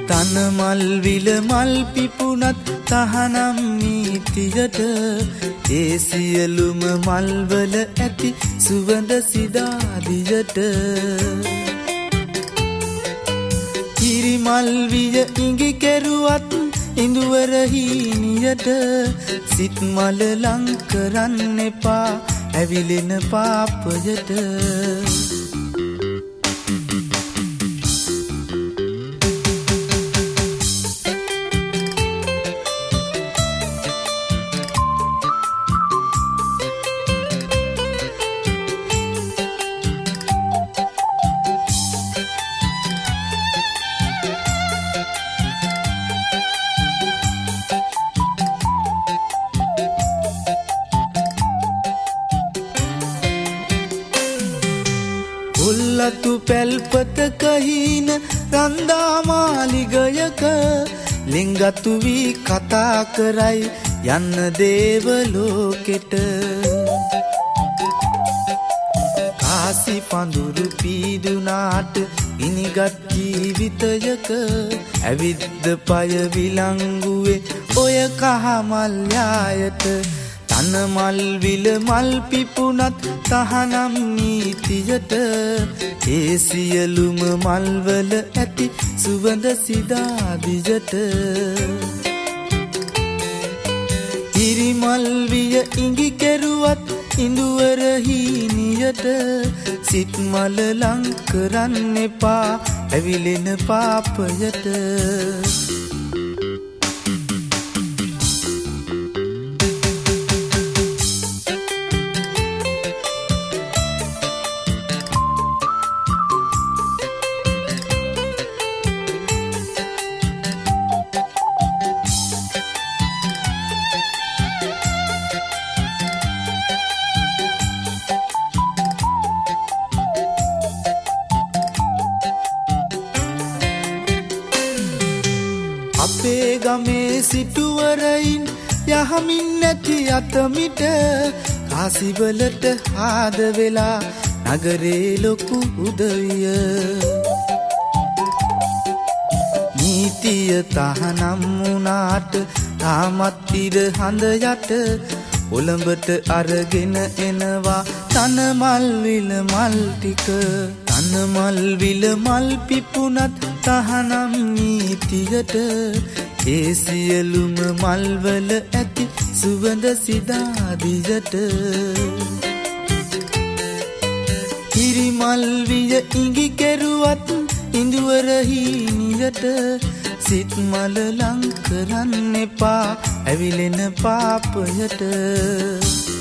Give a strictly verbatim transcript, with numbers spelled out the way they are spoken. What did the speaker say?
තන මල් විල මල් පිපුණත් තහනම් නීතියට ඒ සියලුම මල් වල ඇති සුවඳ සිදාදියට කිරි මල් විය ඉඟි කෙරුවත් ඉඳුවර හීනියට සිත් මල ලං කරන්න එපා ඇවිලෙන පාපයට උල්ලතු පැල්පතක හීන රන්දා මාලිගයක ලිංගතු වී කතා කරයි යන්න දේවලෝකෙට කාසි පඳුරු පීදුනාට ඉනිගත් ජීවිතයක ඇවිද්ද පය විලංගුවේ ඔය කහ මල්යායට තන මල් විල මල් පිපුණත් තහනම් නීතියට ඒ සියලුම මල් වල ඇති සුවඳ සිදාදියට කිරි මල් විය ඉඟි කෙරුවත් ඉඳුවර හීනියට සිත් මල ලං කරන්න එපා ඇවිලෙන පාපයට අපේ ගමේ සිටුවරයින් යහමින් නැති අතමිට කාසිවලට ආද වෙලා නගරේ ලොකු උදවිය නීතිය තහනම් වුණාට තාමත් ඉර හඳ යට ඔලඹට අරගෙන එනවා තන මල් විල මල් ටික තන මල් විල මල් පිපුණත් තහනම් නීතියට ඒ සියලුම මල් වල ඇති සුවඳ සිදාදියට කිරි මල් විය ඉඟි කෙරුවත් ඉඳුවර හීනියට සිත් මල ලං කරන්න එපා ඇවිලෙන පාපයට